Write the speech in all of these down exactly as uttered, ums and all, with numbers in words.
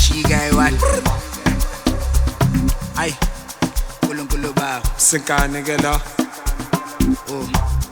Chika one. Ay, kulong kulo ba? Sinkane ke la. Oh.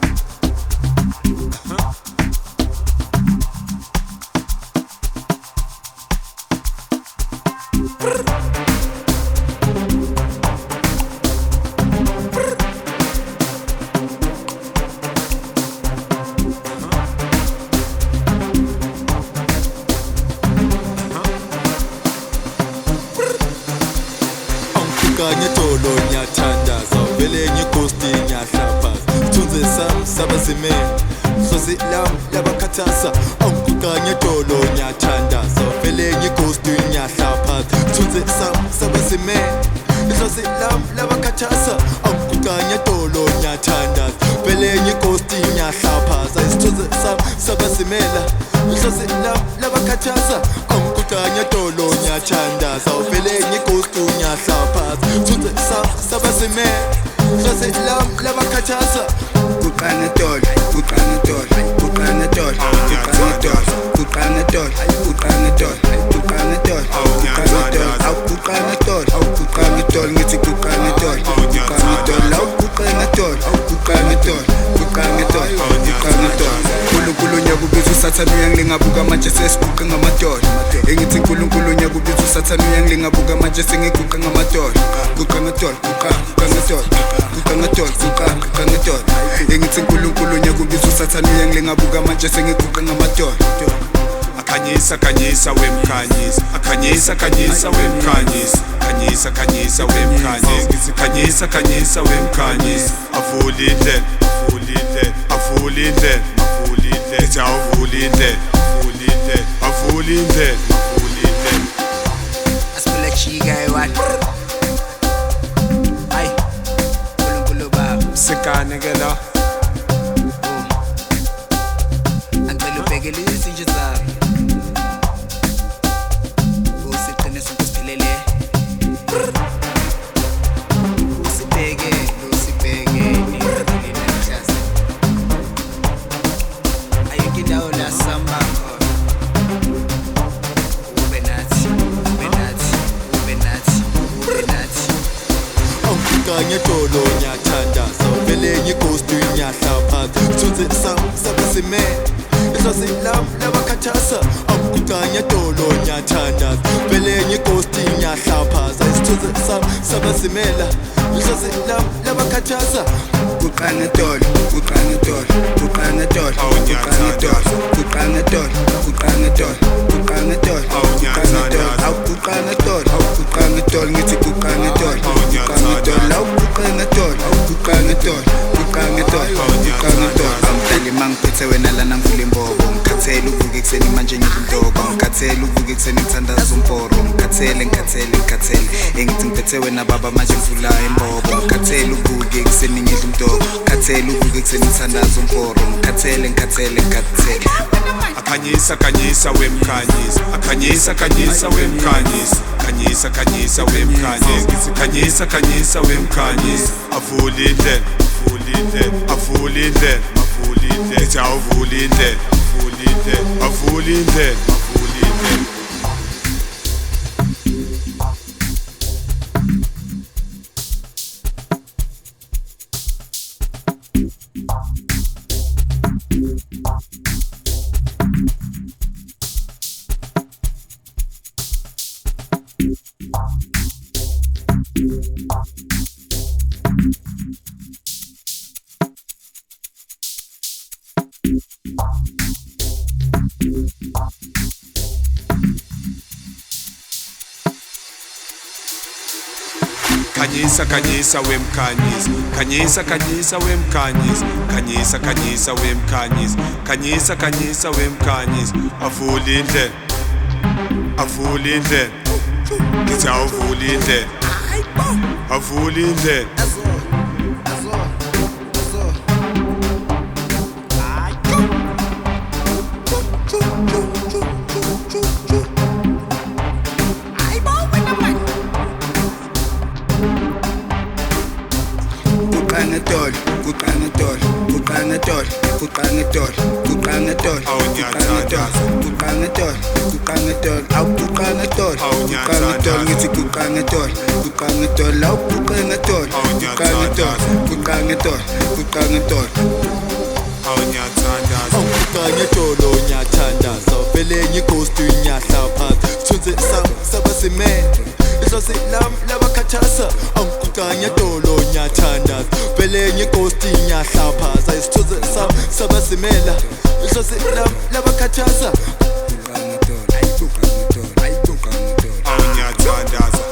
Kanye tolo nyathandaza vele ngighosti nyahlapha Thunze sam sabazime Sozi lam labakhathasa Angikanye tolo nyathandaza vele ngighosti nyahlapha Thunze sam sabazime Sozi lam labakhathasa Angikanye tolo nyathandaza vele ngighosti nyahlapha Thunze sam sabazimela Sozi lam labakhathasa Angikanye tolo nyathandaza vele ngighosti nyahlapha Thunze sam sabazime Sozi lam labakhathasa Kuqana tol, kuqana tol, kuqana tol, kuqana tol, kuqana tol, kuqana tol, kuqana tol, kuqana tol, au kuqana tol, au kuqana tol, ngithi kuqana tol, kuqana tol, au kuqana tol, au kuqana tol, kuqana tol, kuqana tol. Nkulunkulu nyakubiza usathane uyangilingabuka manje sesiguqa ngamadola. Engithi nkulunkulu nyakubiza usathane uyangilingabuka manje sengiguqa ngamadola. Guqa ngedola, guqa, guqa ngedola, guqa ngedola, guqa, guqa ngedola. Engithi nkulunkulu nyakubiza usathane uyangilingabuka manje sengiguqa ngamadola. Akhanyisa khanyisa wemkhanyisa akhanyisa khanyisa wemkhanyisa khanyisa khanyisa wemkhanyisa ngithi khanyisa khanyisa wemkhanyisa avulile avulile avulile avulile ethi avulile avulile avulile avulile Asibela chika one. Ay, kulong kulo ba? Sinkane ke la. Angicela ubhekele izinto zami. Usiqine sokusiphelele. Usibheke, usibheke nini namhlanje. Ayike indawo la samba khona. Ube nathi, ube nathi, ube nathi, ube nathi. Angikanye tolo nyathandaza vele ngighosti nyahlapha Thunze sam sabazime Sozi lam labakhathasa Angikanye tolo nyathandaza vele ngighosti nyahlapha Thunze sam sabazimela Sozi lam labakhathasa Kuqana tol, kuqana tol, kuqana tol, kuqana tol, kuqana tol, kuqana tol, kuqana tol, kuqana tol, au kuqana tol, au kuqana tol, ngithi kuqana tol, kuqana tol, au kuqana tol, au kuqana tol, kuqana tol, kuqana tol. Amdali mangiphethe wena lana ngivula imbobo, ngikhathele uvuke ekseni manje ngidintobo, ngikhathele uvuke ekseni ngithandaza umporo, ngikhathele ngikhathele ngikhathele, engithi ngiphethe wena baba manje ngivula imbobo, ngikhathele uvuke ekseni ngidintobo. Ngikhathele uvuke ekseni ngithandaza umporo ngikhathele ngikhathele ngikhathele Akhanyisa khanyisa wemkhanyisa akhanyisa khanyisa wemkhanyisa khanyisa khanyisa wemkhanyisa ngithi khanyisa khanyisa wemkhanyisa avulile avulile avulile avulile ethi avulile avulile avulile avulile Khanyisa khanyisa wemkhanyisa khanyisa khanyisa wemkhanyisa khanyisa khanyisa wemkhanyisa khanyisa khanyisa wemkhanyisa avulile avulile ngithi avulile avulile Kuqana tol, kuqana tol, kuqana kuqangetol kuqangetol kuqangetol kuqangetol kuqangetol kuqangetol aw kuqangetol kuqangetol ngithi kuqangetol kuqangetol aw kuqangetol kuqangetol kuqangetol kuqangetol awunyathandaza Kuqangetolo nyathandaza vele ngighost nyahlapha Thunze sam sabasimele Ihlose lam labakhathasa Kuqangetolo nyathandaza vele ngighost nyahlapha Isithunze sam sabasimela Ihlose lam labakhathasa kuqangetol ay kuqangetol ay kuqangetol awunyathandaza